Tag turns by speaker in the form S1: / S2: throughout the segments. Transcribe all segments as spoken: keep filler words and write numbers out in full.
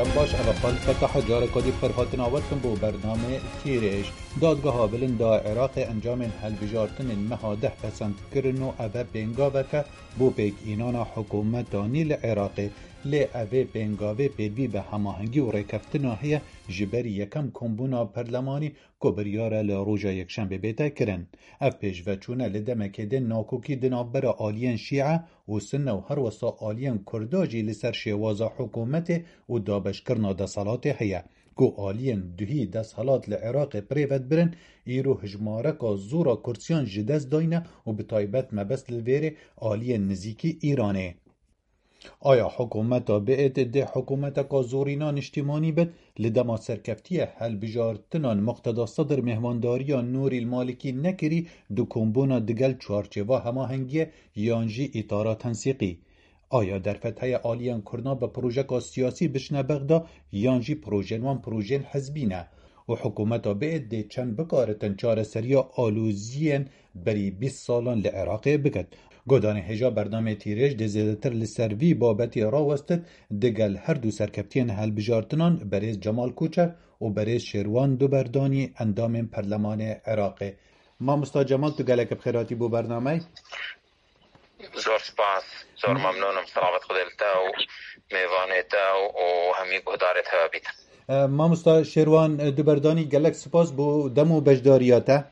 S1: باش أبقال فتح جار کدی فرهاتن آواتن بو برنامه تیرش دادگاه بلندا عراق انجام هلبجارتن مهاده پسند کرن و اوه بینگاوه بو پیک اینانا حکومتانی لعراق لی اوه بینگاوه پیدوی به هماهنگی و ریکفتنا هیا جبری یکم کمبونا پرلمانی که بریاره لروجا یکشنبه بیته کرن. اف پیش و چونه لدمکه ده ناکوکی دنابر آلین شیعه و سنه و هر وسا آلین کرداجی لسر شوازا حکومت و دابش کرنا ده صلات هیا. کو آلین دوهی ده صلات لعراق پریوت برن ایرو هجمارکا زورا کرسیان جدز داینه و بطایبت مبس للویر آلین نزیکی ایرانه. آیا حکومت بید ده حکومت کا زورینا نشتیمانی بد لدما سرکفتی هل بجارتنان مقتدا صدر مهمانداری نوری المالکی نکری دو کمبونا دگل چوارچوا هماهنگی یانجی اطارا تنسیقی. آیا در فتح آلیان کرنا به پروژه کا سیاسی بشنه بغدا یانجی پروژنوان پروژن حزبینه و حکومت بید ده چند بکارتن چار سریا آلوزین بری بیست سالان لعراق بگد. گودان هجا برنامه تیرش ده زیادتر لسروی بابتی راوستد دگل هر دو سرکبتین هل بجارتنان بریز جمال کوچر و بریز شیروان دو بردانی اندام پرلمان عراق. ما مستا جمال تو گلک بخیراتی بو برنامه؟
S2: زور سپاس، زور ممنونم سلامت خودلتا و میوانتا و همی گهدارت هوا بیت.
S1: ما مستا شیروان دو بردانی گلک سپاس بو دمو بجداریاته؟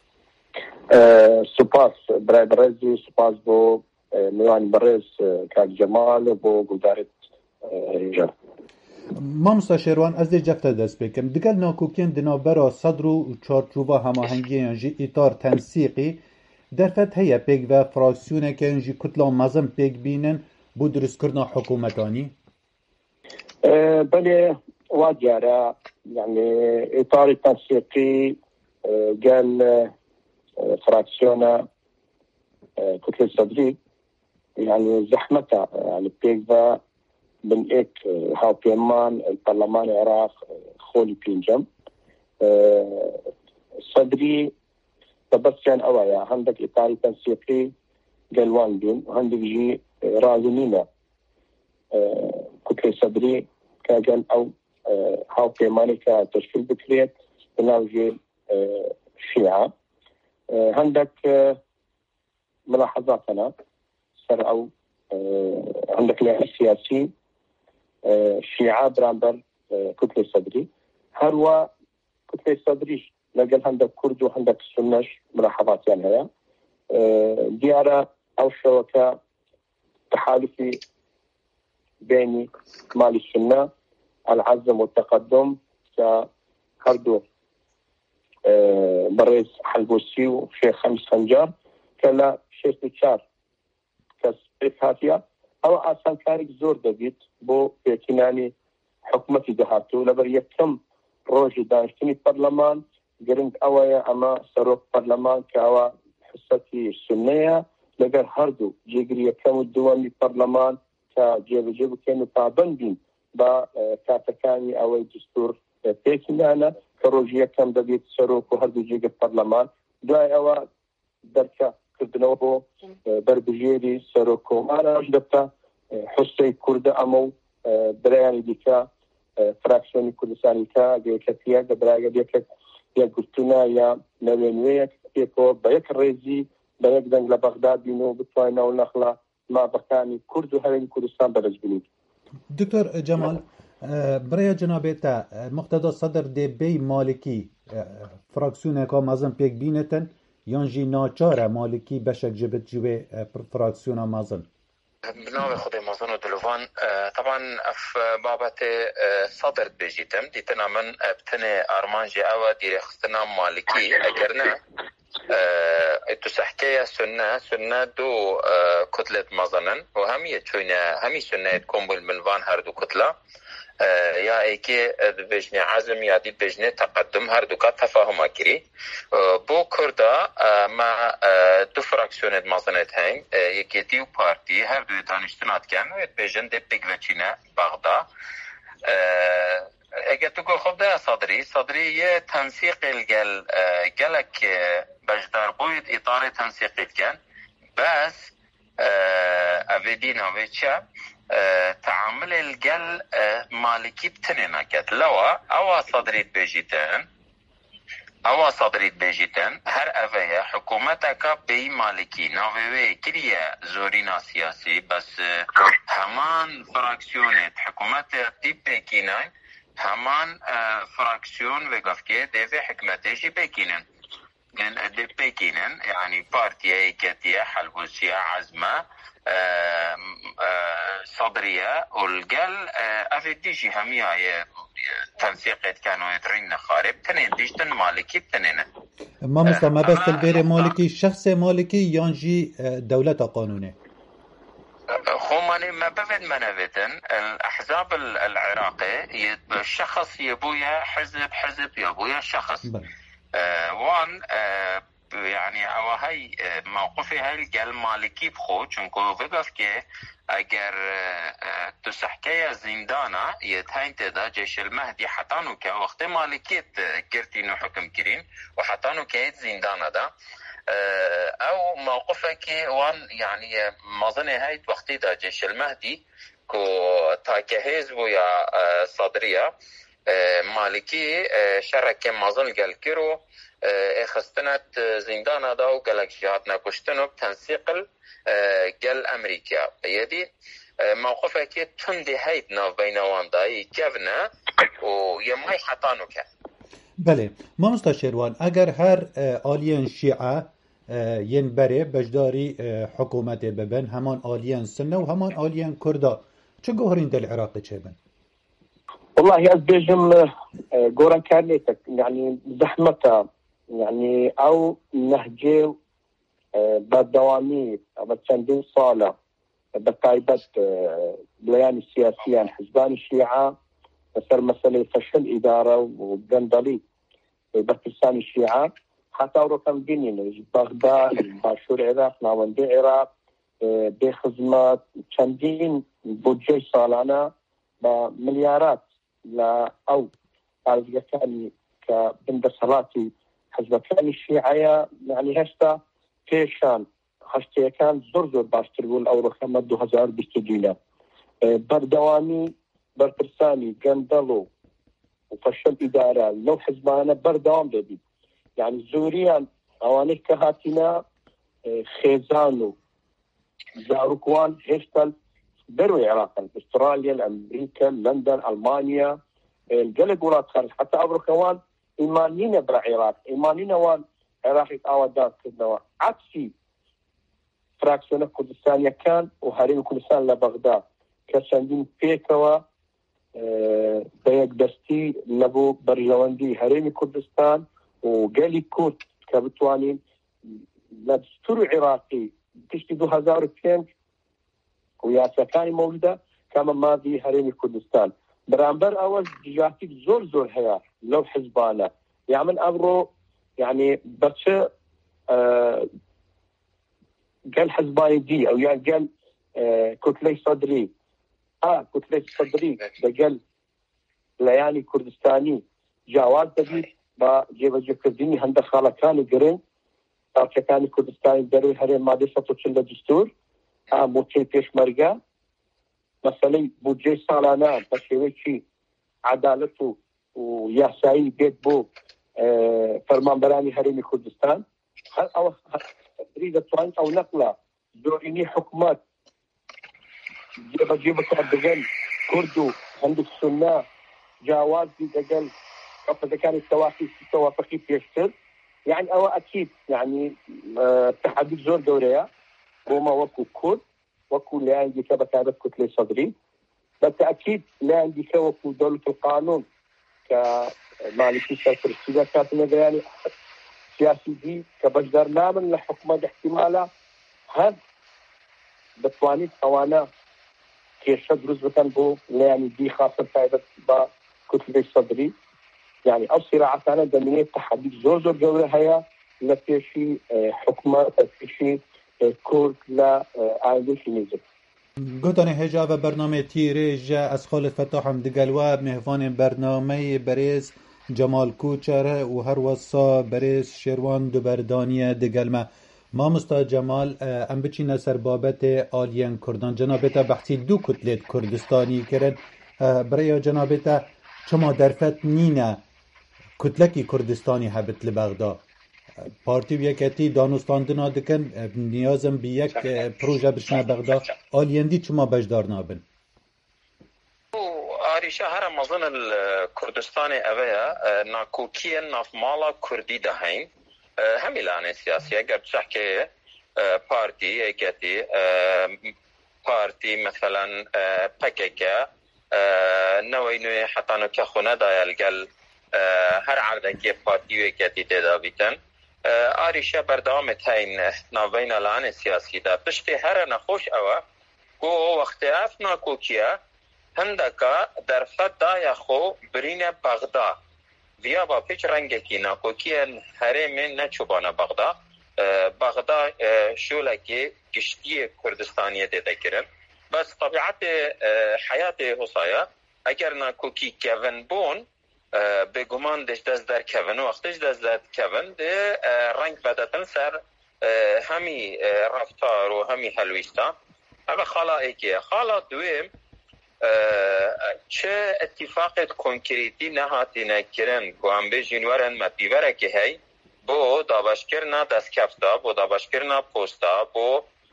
S3: سپاس برای برزی سپاس بو میوان برز کاک جمال بو گزارت هجا.
S1: ما مستشیروان از دی جفت دست بکم دگل ناکوکین دنابرا صدر و چارچوبا هماهنگی انجی ایتار تنسیقی در فتحه پیگ و فراکسیونه که انجی کتلا مزم پیگ بینن بو درست کرنا حکومتانی؟
S3: بله واجاره يعني ایتار تنسیقی قال فراكسيونا كتلة صدري يعني زحمتها يعني بيجا من إيك هاو بيمان البرلمان العراق خولي بينجم صدري تبسيان أوايا عندك إطاري تنسيقي قلوان بين وعندك جي رازمينا كتلة صدري كاقل أو هاو بيماني كتشكيل بكريت بناوجي شيعة عندك ملاحظاتنا سر أو عندك لاعب سياسي شيعة برامبر كتلة صدري هروا كتلة صدري لقل عندك كرد وعندك سنش ملاحظات يعني هيا ديارة أو شوكة تحالفي بيني مال السنة العزم والتقدم كهردو بريز حلبوسي وشيخ خمس خنجار كلا شيخ تشار كسبيك هاتيا او اصلا كارك زور دبيت بو بيتناني حكومتي دهاتو لبر يكم روجي دانشتني برلمان قرنك اوايا اما سروك برلمان كاوا حصتي السنية لبر هردو جيقري يكم الدواني برلمان كجيب جيبو كانوا طابندين با كاتكاني اوي دستور بيتنانا كروجيا كم دبيت سروك وهردو جيجا برلمان داي اوا دركا كردنوبو بربجيري سروك ومانا جدبتا حسي كرد امو برياني ديكا فراكسيوني كردستاني كا ديكتيا دبراغا ديكا يا قلتنا يا نوينويك يكو بيك الرئيزي بيك دنگ لبغداد بينو بتواينا ونخلا ما بكاني كردو هرين كردستان برزبني.
S1: دكتور جمال برای جنابتا مقتدا صدر دی بی مالکی فراکسیونه که مازن پیک بینتن یانجی ناچاره مالکی بشک جبت جوه فراکسیونه مازن
S2: بناوی خود مازن و دلوان طبعا اف بابت صدر بجیتم دیتنا من بتنه ارمانجی او دیرختنا مالکی اگرنا اتو سحكية سنة سنة دو كتلة مازنن وهمية چوينة همي سنة كومبل منوان هر دو كتلة یا ایکی بجنه عزم یا دی بجنه تقدم هر دو کات تفاهم کری بو کردا ما دو فراکسیونت مازنت هنگ یکی دیو پارتی هر دو دانشتنات کن و بجن دی بگ وچینه بغدا اگه تو گو خوب ده صدری صدری یه تنسیق الگل گلک بجدار بوید اطار تنسیقیت کن بس اویدین اوی چه تعامل الجل مالكي بتننا كت لوا أو صدريت بيجيتن أو صدريت بيجيتن هر أفيا حكومتك بي مالكي ناوي كريا زورينا سياسي بس همان فراكسيونت حكومت دي بيكينان همان فراكسيون وقفكي دي في حكمتيشي بيكينن كان دي بيكينن يعني بارتيا كتيا حلبوسيا عزمة صدرية والقال أفديجي همية تنسيقات كانوا يدرين خارب تنين ديجتن مالكي تنين
S1: ما مستمع ما بس البيري مالكي شخص مالكي ينجي دولة قانونية
S2: خماني ما بفد منفتن الأحزاب العراقي الشخص يبويا حزب حزب يبويا شخص وان يعني او هاي موقفي هاي الجل مالكي بخو چونكو وقف که اگر تسحكي زندانا يتهين تدا جيش المهدي حتانو که وقت مالكيت كرتينو حكم كرين وحتانو كيت زندانا دا او موقفك وان يعني مظنه هاي وقتي دا جيش المهدي كو تاكهز ويا صدرية مالكي شركة مظن قال كيرو اخستنت زندان دا و قالك جهاتنا كشتنو بتنسيق قال امريكا يدي موقفك تندي هيد ناف بينوان دا يكفنا ويماي حطانو كان
S1: بله ما مستشروان اگر هر آلین شیعه ين بجداري حكومت ببن همان آلين سنة وهمان آلين كردا چه جوهرين دل العراق تشبن؟
S3: والله از بيجم جوران كارنيتك يعني زحمتها يعني او نهجي بالدوامي بتشندين صالة بتايبة بليان السياسيين حزبان الشيعة مثل مسألة فشل إدارة وبندلي بكستان الشيعة حتى رقم بينين بغداد باشور العراق ناوندي العراق بخدمات چندين بودجي سالانه بمليارات لا او ارجعتني كبندسلاتي حزب كان الشيعية يعني هشتا كيشان هشتا كان زور زور باشتر بول او رقم دو هزار بستدينا بردوامي برترساني قندلو وفشل إدارة لو حزبانا بردوام دبي يعني زوريا اوانيك كهاتنا خيزانو زاروكوان هشتل بروا العراق استراليا امريكا لندن المانيا القلب ولاد خارج حتى ابرو كوان ايمانينا بالعراق ايمانينا وان عراقي اودات كدوا عكسي فراكسيون كردستان كان وهرم كردستان لبغداد كسندين فيكوا بيك دستي لبو برجواندي هرم كردستان وقالي كورد كبتوانين لدستور عراقي تشتي دو هزار وكين وياسكاني موجودة كما ماضي هرمي كردستان برامبر أول جاتيك زور زور هيا لو حزبانا يعمل أمره يعني بس آه قال حزباني دي أو يعني قال آه كتلي صدري آه كتلي صدري قال لياني كردستاني جواز دبي بجيب جيب كرديني هند خالكاني قرين كاني كردستاني دروي هرم مادي سطوش الدستور آه موتي بيش مرقا مثلا بودجي سالانه بشويشي عدالته وياسايي بيت بو آه فرمان براني هرمي كردستان او تريد توان او نقله دوريني حكومات جيبا جيبا كردقل كردو هندك سنة جاواز دي دقل اذا كان التوافي توافقي بيشتر يعني او اكيد يعني آه تحديد زور دوريا وما وكو كود وكو لا عندي كبكابة كتلة صدري بالتأكيد لا عندي كوكو دولة القانون كمالكي سياسة السيدة كاتنا يعني سياسي دي كبجدر نامن لحكمة احتمالة هذا بتوانيت قوانا كيشد رزبتان بو لا يعني دي خاصة فائدة بكتلة صدري يعني أو صراعتنا دمينية تحديد زور زور جولة هيا لكيشي حكمة لكيشي كورد لا عادش نيزك
S1: گوتانه هجاب برنامه تیرج از خال فتاح هم دگلواب مهوان برنامه بریز جمال کوچره و هر وصا بریز شیروان دو بردانیه دگلمه مامۆستا جەمال ئەم بچینە سەر بابەتێ ئالیەن کوردان. جەنابێتە بەحسی دوو کوتلێت کوردستانی کردن. برەیە جەنابێتە چما دەرفەت نینە کوتلەکی کوردستانی هەبت لە بەغدا. پارتی و یەکەتی دانوستاندنا دکن نیازم بە یەک پروژە بچنە بەغدا ئالیەندی چما بەشدار نابن.
S2: آریشە هەرە مەزن کوردستانی ئەوەیە ناکۆکیە نافماڵە کوردی دەهەین هەمی لاانێ سیاسیە گەر بچەکێ پارتی یەکەتی پارتی مثلەن پەکێکە نەوەی نوێ حەتانۆکە خونەدایە لەگەل هەر عەردێکی پارتی و یەکەتی تێدا بیتن آریشە بەردەوامت هەین ناوبەینە لاانێ سیاسیدا پشتی هەرە نەخۆش ئەوە بۆ وەختێ ئەف ناکۆکیە هەندەکە دەرفەت دایە خۆ برینە بەغدا ویا با پیچ رنگێکی ناکۆکیە هەرێمێ نەچوبانە بەغدا بەغدا شۆلێکی گشتیە کوردستانیە تێدەکردن بەس طبیعەتێ حەیاتێ هۆسایە ئەگەر ناکۆکی کەڤن بوون بێگومان دەش دەست دەرکەڤن و وەختش دەست دەرکەڤن دێ ڕنگ بەدەتن سەر هەمی ڕەفتار و هەمی هەلویستا ئەوە خاڵا ئێکیە. خاڵا دوێم چه اتفاقت کنکریتی نهاتینه کرن که هم بیجین ورن مپیورکی هی بو دابشکرنا دستکفتا بو دابشکرنا پوستا بو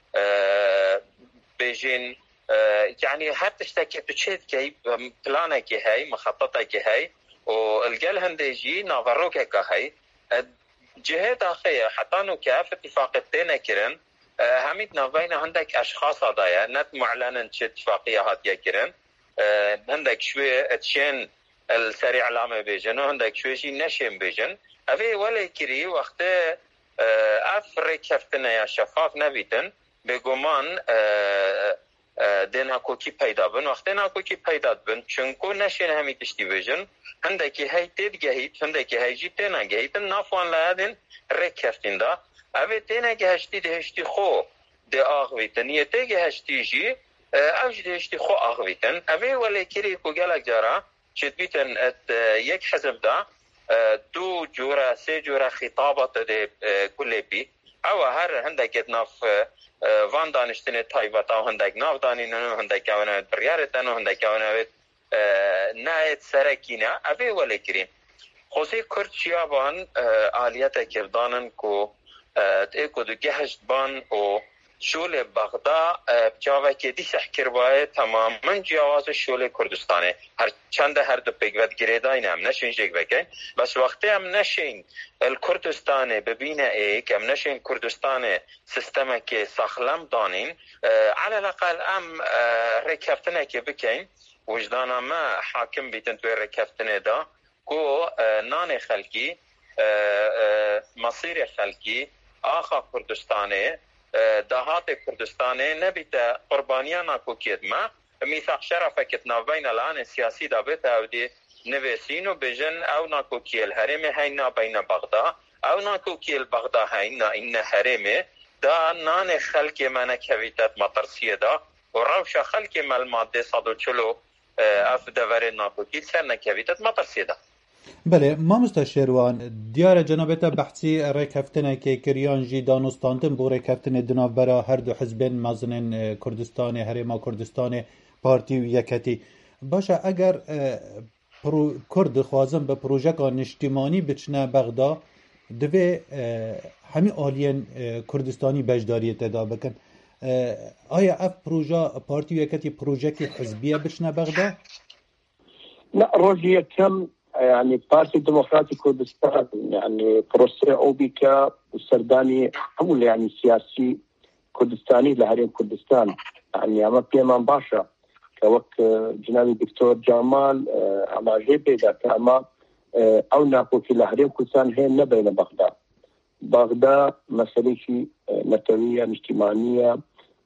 S2: بیجین یعنی هر تشتاکی تچید که پلانه که هی مخططه که هی و الگل هندیجی ناوروکه که هی جهه داخله حتی نو که اف اتفاقت دینه کرن همید نوین هندک اشخاص دایا نت معلنن چه اتفاقیه هاتیه کرن هندک شوی اتشین السری علامه بیجن و هندک شویشی نشیم بیجن اوی ولی کری وقت اف ریکفتنه یا شفاف نبیتن بگومان دینا کوکی پیدا بن وقت دینا کوکی پیدا بن چونکو نشین همی تشتی بیجن هندکی هی تید گهید هندکی هی جی تینا گهید نافوان لایدن ریکفتن دا اوی تینا گهشتی دهشتی خو ده آغویتن یه گهشتی جی اوج دهشتی خو آغویتن اوی ولی کری کو گلک جارا چید بیتن ات یک حزب دا دو جورا سه جورا خطابات ده کلی بی او هر هندک ناف وان دانشتن تایبتا و هندک ناف دانینن و هندک اونا بریارتن و هندک اونا نایت سرکینا اوی ولی کری خوزی کرد چیابان آلیت کردانن کو ایکو دو گهشت بان و شول بغدا جاوه که دی سحکر باید تماما جواز شول کردستانه هر چند هر دو پیگوت گریداین هم نشین جگ بکن بس وقتی هم نشین الکردستانه ببینه ایک هم نشین کردستانه سیستمه که ساخلم دانین على الاقل ام رکفتنه که بکن وجدانا ما حاکم بیتن توی رکفتنه دا کو نان خلکی مصیر خلکی آخا کردستانه دهات کردستانه نبیده قربانیان ناکوکید ما میثاق شرفکت نوبین الان سیاسی دابت او دی نویسین و بجن او ناکوکی الحرم هینا بین بغدا او ناکوکی البغدا هینا این حرم دا نان خلق من کویتت مطرسیه دا و روش خلق مل ماده صد و چلو اف دور ناکوکی سر نکویتت مطرسیه دا.
S1: بله مامۆستا شێروان دیارە جەنابێتە بەحسی ڕێککەفتنێکی کریان ژی دانوستاندن بۆ ڕێککەفتنێ دناوبەرە هەردوو حزبێن مەزنên کوردستانی هەرێما کوردستانی پارتی و یەکەتی باشە ئەگەر کورد دixwazin bi projeka niştimanî biçine bexda divê hemî aliyên kurdistanî beşdariyê têda bikin aya ev proja partî û yeketî projekî hizbiye biçine bexda
S3: لا رojê yekem يعني بارتي ديمقراطي كردستان يعني بروسي أوبيكا وسرداني حول يعني سياسي كردستاني لهرين كردستان يعني أما بيمان باشا كوك جنابي الدكتور جمال أما جيبي ذاك أما أو ناكو في لهرين كردستان هي نبين بغداد بغداد مسألة نتوية اجتماعية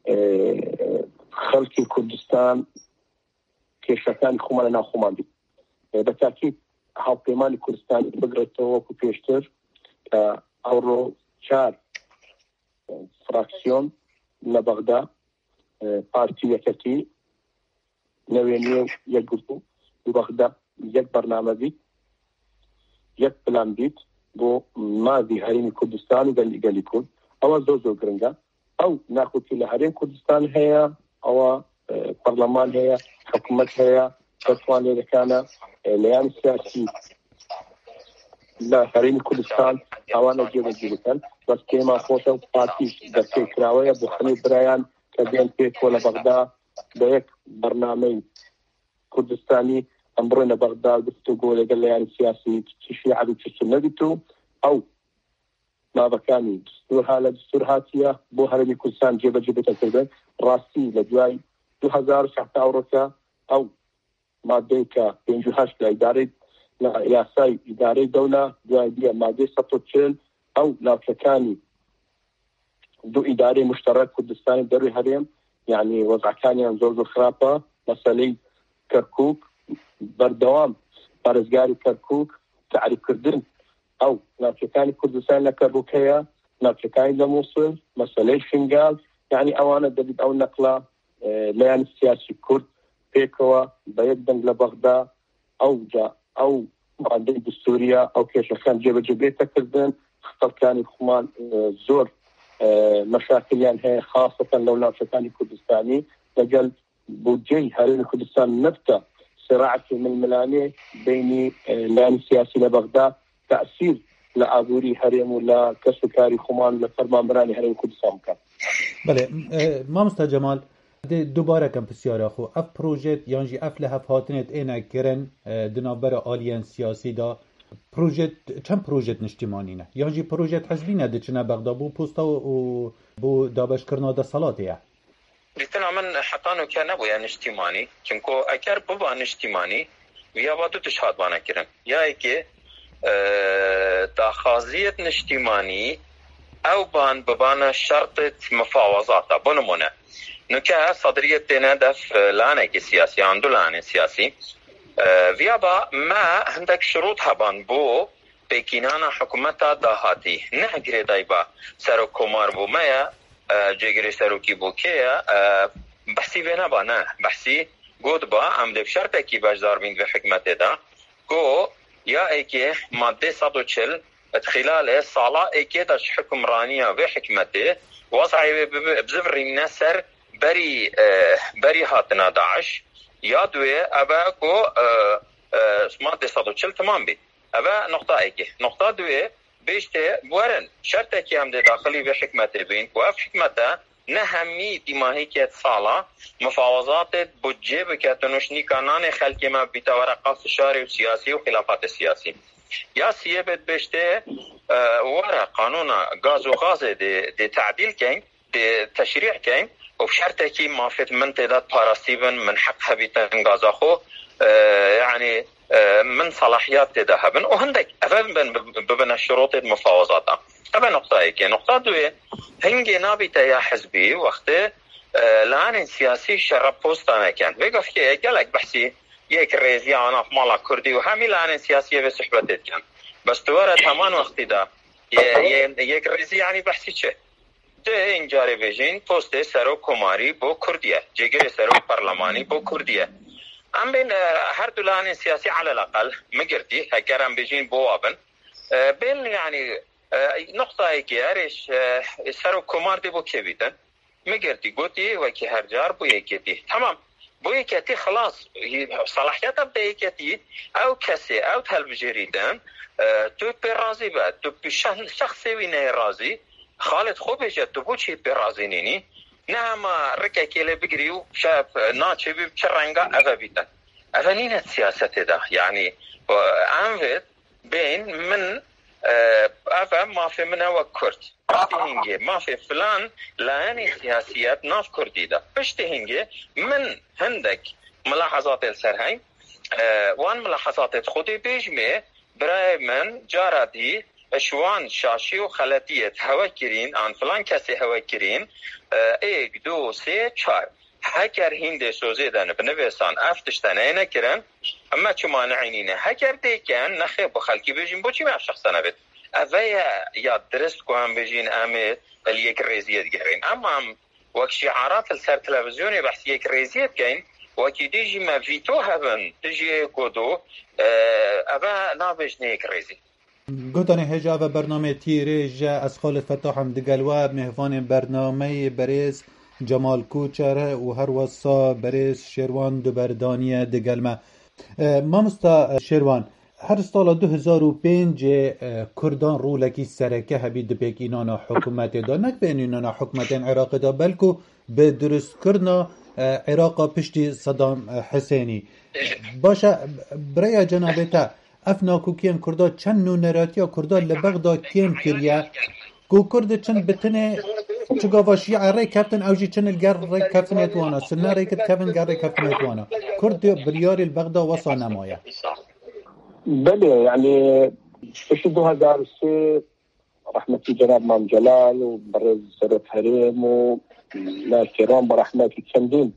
S3: خلق كردستان كيشتان خمالنا خمالي بالتأكيد هاوپەیمانی کوردستانی بگرێتەوە وەکو پێشتر کە ئەوڕۆ چار فراکسیۆن لە بەغدا پارتی یەکەتی نەوێنیە و یەکگرتو و بەغدا یەک بەرنامە بیت یەک پلان بیت بۆ مازی هەرێمی کوردستان و گەلی گەلی کورد او زو زو گرنگا او ناخذ الى هرين كردستان هي او برلمان هي حكومت هي فتوان اذا كان ليان السياسي لا هرين كردستان اوانا جيبه جيبتن بس كما خوشو بارتيش دكتور كراويه بخني بريان كبين بيت ولا بغداد بيك برنامج كردستاني امرنا بغداد بتقول قال يعني سياسي تشي عدو تشنبتو او ما بكاني دستور هذا دستور هاتيه بو هرمي كردستان جيبه جيبه كذا راسي لجواي دو هزار وتسعة أوروكا او ماده ك بينجوهاش لاداره لا ياساي اداره دوله جواي دي ماده ستة او لا كاني دو اداره مشترك كردستاني دري هرم يعني وضع كان ينزل خرافه مسألة كركوك بردوام بارزگاری كركوك تعريف كردن او نافكاني كردستان لكركوكية نافكاني لموصل مسألة شنغال يعني اوانا دبيد او نقلة ليان السياسي كرد بيكوا بيقدم لبغداد او جا او معدل بسوريا او كيش خان جيبه جبيته كردن خطر كان الخمان زور مشاكل يعني هي خاصة لو نافكاني كردستاني لقل بوجي هرين كردستان نبتة صراع من الملاني بين لان السياسي لبغداد تأثير لعبوري هرين ولا كسكاري خمان لفرمان براني هرين كردستان كان.
S1: بله ما مستر جمال دوباره کم بسیار خو اف پروژه یانجی اف له هاتنت اینا کرن دنابر آلین سیاسی دا پروژه چند پروژه نشتیمانی نه یانجی پروژه حزبی نه دچنا بغداد بو پوستا و بو دابش کرنا دا صلاتیه
S2: دیتنا من حقانو که نبویا نشتیمانی چونکو اگر ببا نشتیمانی ویا بادو تشهاد بانا کرن یا ایکی دا خازیت نشتیمانی او بان ببانا شرطت مفاوضاتا بنمونه نوكا صدرية تنادف لانك سياسي عنده لان سياسي ويابا ما عندك شروطها بان بو بكينانا حكومتا داهاتي نهجري دايبا سرو كومار بو مايا جيجري سروكي بو كيا بحثي بينا بانا بحثي قود با عمد بشرطة كي باجدار بين بحكمته دا قو يا ايكي مادة صدو چل خلال صالة ايكي داش حكمرانية بحكمته وضعي بزفر النسر بري بري هاتنا داعش يا دوي ابا كو ماده صدو چل تمام بي ابا نقطه ايكي نقطه دوي بيشته بورن شرطه كي هم داخلي بحكمته بين كو اف حكمته نهمي دماغي كيت صاله مفاوضات بودجه بكاتنوشني كانان خلق ما بتورقات استشاري وسياسي وخلافات السياسي يا سيبت بيشته ورا قانون غاز وغاز دي, دي تعديل كان دي تشريع كان وبشرطه كي ما فيت من تعداد باراستيفن من حقها بتنغازا خو يعني من صلاحيات تذهبن وهندك افهم ببن الشروط المفاوضات ابا نقطه هيك نقطه دوي هنجي نابته يا حزبي وقت لان سياسي شرب بوستانا كان بيقف كي قالك بحسي يك ريزي انا في مالا كردي وهمي لان سياسيه بصحبتت كان بس تورد همان وقت دا يك ريزي يعني بحسي چه ده انجاري بيجين پوست سرو کماری بو کردیه جگر سرو پارلمانی بو کردیه ام بین هر دولان سیاسی على الاقل مگردی هکرم بيجين بو آبن بين يعني نقطه هيك اريش سرو کمار دي بو كبيتن مگردی گوتي وكي هر جار بو يكتي تمام بو يكتي خلاص صلاحيات بده يكتي او كسي او تلفجريدن تو برازي بعد تو شخصي وين رازي خالد خوبش تو بو چی برازي نيني نعم ركا كيله بگريو شاف ناچي بچرنگا افبيتا افنين السياسه ده يعني انفد بين من افا ما في منها وكرت تهنجي ما في فلان لاني سياسيات ناف كردي ده بش تهنجي من هندك ملاحظات السرهاي وان ملاحظات خودي بيجمي براي من جاراتي اشوان شاشي وخلاتية هوا كرين عن فلان كسي هوا كرين ايك دو سي چار هكر هنده سوزي دان بنويسان افتشتان اينا كرن اما چو مانعينينه هكر دي كان نخي بخلقي بيجين بو چي ما شخصانا بيت اوه يا درست كوان بيجين امي اليك ريزيت جهرين اما وك شعارات السر تلفزيوني بحث يك ريزيت جين وكي ديجي ما فيتو هبن تجي كودو اوه نابج نيك ريزي
S1: گوتن هجا و برنامه تیرج از خال فتاح هم دگلوا مهوان برنامه بریز جمال کوچر و هر وصا بریز شیروان دو بردانیه دگلمه مامستا شیروان هر سال دو هزار و پنج کردان رولکی سرکه هبید بک اینانا حکومت دا نک به اینانا حکومت عراق دا بلکو به درست کرنا عراق پشتی صدام حسینی باشه برای جنابتا افناکو کین کردا چند نونراتیا کردا لبغدا کین کریا کو کرد چند بتنه چگاواشی عره کفتن اوجی چند الگر ری کفتن اتوانا سنه ری کت کفتن گر ری کفتن اتوانا کرد بریار البغدا وصا نمایا
S3: بله يعني في دو هزار وسه رحمتي جناب مام جلال وبرز سرت هريم وناس كرام برحمتي كندين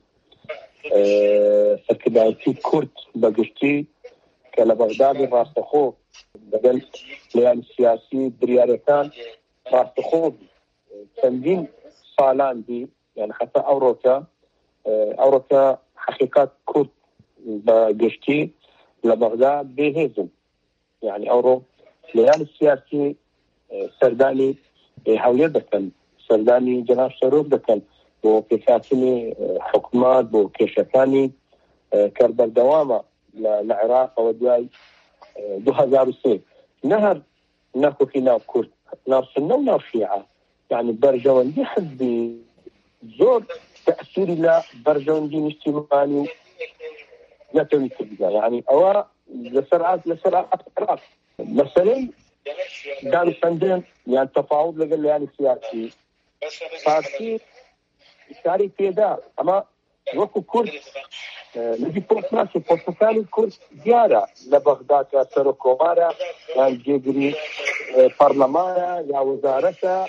S3: سكدايتي كرد بقشتي كلا بغداد راستخو بدل ليان السياسي بريارتان راستخو كندين صالان دي يعني حتى أوروكا أوروكا حقيقات كرد بقشتي لبغداد بهزم يعني أورو ليان السياسي سرداني هولي دكان سرداني جناح شروف دكان بو كيكاتني حكومات بو كيشتاني كربر دوامة للعراق ودياي دو هزار وسي نهر ناكو في ناو كرد ناو سنة وناو شيعة يعني برجوان حد زور تأثيري لا برجوان دي اجتماعي لا توي كذا يعني أو لسرعات لسرعات العراق مثلا دار سندين يعني تفاوض لقال يعني سياسي فاسي شاري كذا أما وكو كرد نجي فوق ناس البرتقالي كرد زيادة لبغداد كسر كومارا يعني جيجري برلمانا يا وزارته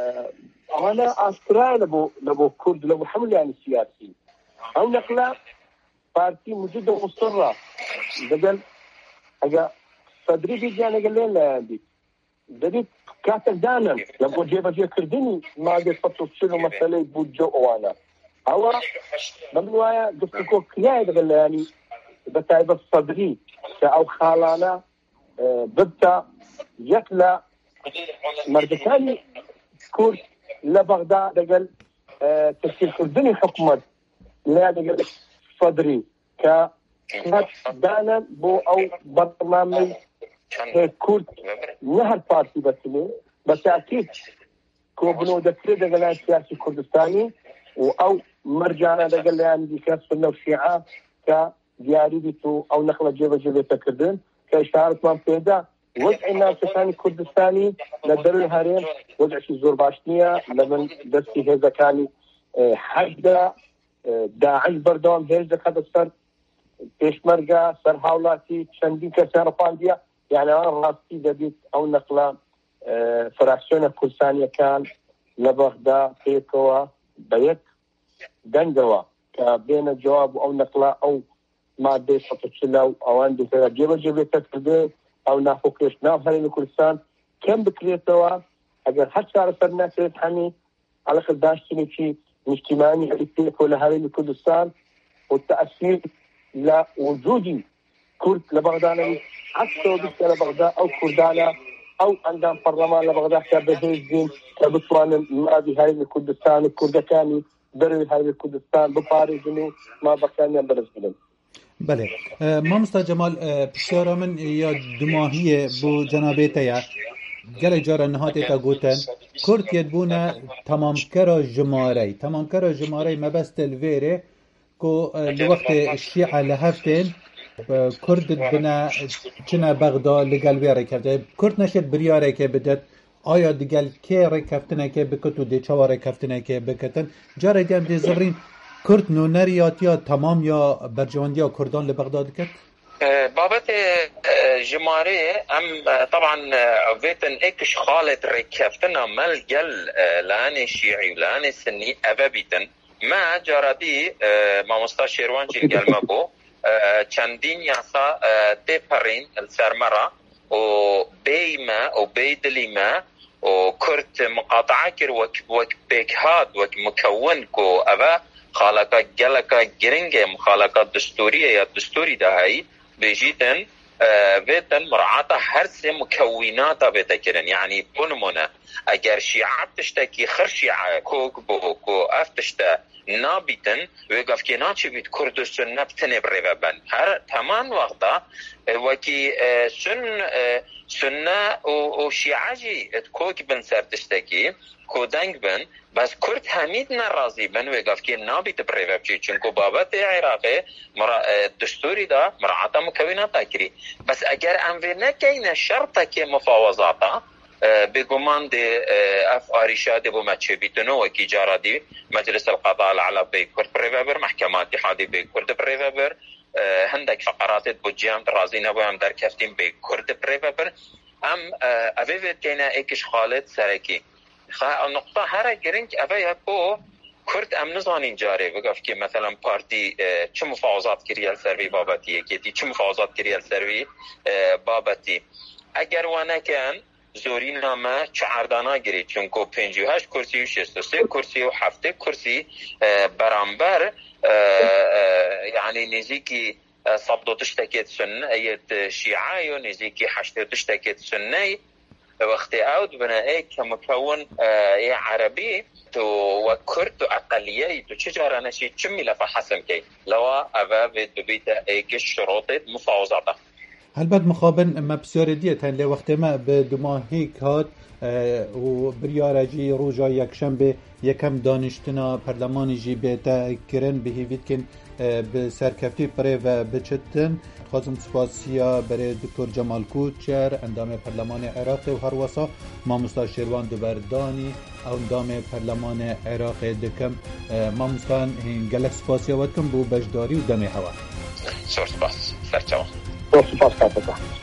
S3: أنا أسرع لبو لبو كرد لبو حمل يعني سياسي أو نقله بارتي موجودة مصرة بدل حاجة صدري بيجانا قال لي لا عندي بديت كاتل دانا لما جيبا جي كردني ما قد فتو تشيلو مسألة بوجو وانا أو بمنوايا دفتكو كياي قال لي يعني بتاعي بس صدري أو خالانا ببتا يكلا مردكاني كورس لبغداد قال تشكيل كردني حكومة لا قال صدري ك دانا بو او برنامج كرد نهر بارتي بسني بس اكيد كو بنو دكتور دقلان سياسي كردستاني او مرجعنا دقلان دي كاس سنة وشيعة كدياري بيتو او نخلة جيبا جيبا تكردن كاشتعارة ما مفيدا وضع الناس ثاني كردستاني ندر الهرين وضع شي زور باشنية لمن دستي هذا كاني حجدة داعش بردوام هيج هذا سر پێشمەرگە سەر هاوڵاتی چەندین کەسیان ڕەپاندیە یعنی ئەوان ڕاستی دەبێت ئەو نەقلە فراکسیۆنە کوردستانیەکان لە بەغدا پێکەوە بە یەک دەنگەوە کە بێنە جواب ئەو نەقلە ئەو مادەی سەد و چل و ئەوان دەکرێت جێبەجێ بێتە کردن ئەو ناخۆکێش ناو هەرێمی کوردستان کەم بکرێتەوە ئەگەر هەر چارەسەر نەکرێت هەمی عەلەقە داشتنێکی اجتماعي يكون لها هذه كردستان والتأثير لوجود كرد لبغداد حتى بس لبغداد أو كردانا أو عندهم برلمان لبغداد كبهيزين كبطوان هذه هذه كردستان الكردكاني بري هذه كردستان بباريزني ما بكاني برزبلن.
S1: بله مامستا جمال بسیار من یا دماهی بو جنابیت یا گله جار نهات تا گوتن کرد یدبونه تمام کرا جماره تمام کرا جماره مبست الویره کو لوقت شیعه لهفتن کرد بنا چنا بغداد لگل ویره کرده کرد نشد بریاره که بدد آیا دیگل که رکفتنه که بکتو دی چواره کفتنه که بکتن جاره دیم دی زرین کرد نونریات یا تمام یا برجواندی یا کردان لبغداد کت؟
S2: بابت جماره ام طبعا ويتن اكش خالد ركفتنا ملجل لان شيعي ولان سني ابابيتن ما جرادي ما مستشيروان جيل مابو چندين ياسا تيبرين السرمرة و بيما و بيدليما و كرت مقاطعة كر وك وك بيكهاد وك مكون كو ابا خالقا جلقا جرنجه مخالقات دستورية يا دستوري ده هاي بيجيتن ویدن مراعات هر سه مکونات بده کرن. یعنی بنمونه اگر شیعه تشتکی خر شیعه کوک بو کو افتشته نابیتن و گفت که ناچی بیت کرد سنت تنه بره بن هر تمام وقتا وکی سن سنه و شیعه جی کوک بن سرتشتکی کودنگ بن بس کرد همید نرازی بن و گفت که نابیت بره بچی چونکو بابت عراقی دستوری دا مراعات مکونات کری. بس اگر اموی نکین شرطه که مفاوضاتا بگمان ده اف آریشا ده بو مچه بیتنو وکی جارا دی مجلس القضاء العلا بی کرد پریوابر محکمات اتحادی بی کرد پریوابر هندک فقرات بو جیان رازی نبو هم در کفتیم بی کرد پریوابر ام اوید کینا ایکش خالد سرکی خواه نقطه هر گرنگ اوید بو کرد ام نزانین جاره بگفت که مثلا پارتی چه مفاوضات کریال سروی بابتیه که چه مفاوضات کریال سروی بابتی اگر وانه کن زوری نامه چهاردانا گرید چونکو پنجی و هشت کرسی و شست و سه کرسی و هفته کرسی برانبر یعنی نزیکی صبدو تشتکت سنه ایت شیعه و نزیکی هشته تشتکت سنه وقتی اوت بنائه که مکون عربی تو و کرد و اقلیه تو چجاره نشید چه میلفه حسم که لوا اوه ببیت ایک شروطت مفاوضاته.
S1: البته مخابن ما بسیار دیت هن وقت ما به دماهی کات و بریارجی روزا یکشنبه یکم دانشتنا پارلمانی جی بیتا کرن بهیوید کن به سرکفتی پره و بچتن. خواستم سپاسیا برای دکتر جمال کوچر اندام پارلمان عراق و هر وسا ماموستا شیروان دوبردانی اندام پارلمان عراق دکم ماموستان گلک سپاسیا ودکم بو بجداری و دمی هوا.
S2: سور سپاس سرچاو
S3: سور سپاس کاتتا